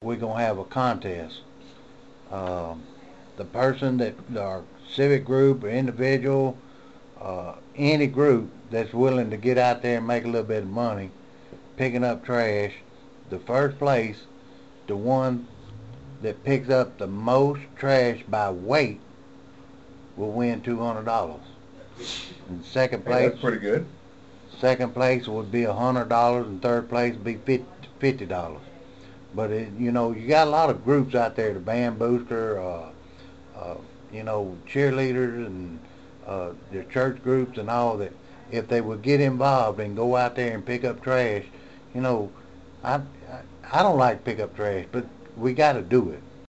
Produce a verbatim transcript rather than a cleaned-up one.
we're gonna have a contest. Um, the person that our civic group or individual, uh, any group that's willing to get out there and make a little bit of money picking up trash, the first place, the one that picks up the most trash by weight will win two hundred dollars. And second Hey, place, that's pretty good. second place would be a hundred dollars, and third place would be fifty dollars. But it, you know, you got a lot of groups out there, the band booster, uh, uh, you know, cheerleaders and uh, their church groups and all that. If they would get involved and go out there and pick up trash, you know, I I, I don't like pick up trash, but we got to do it.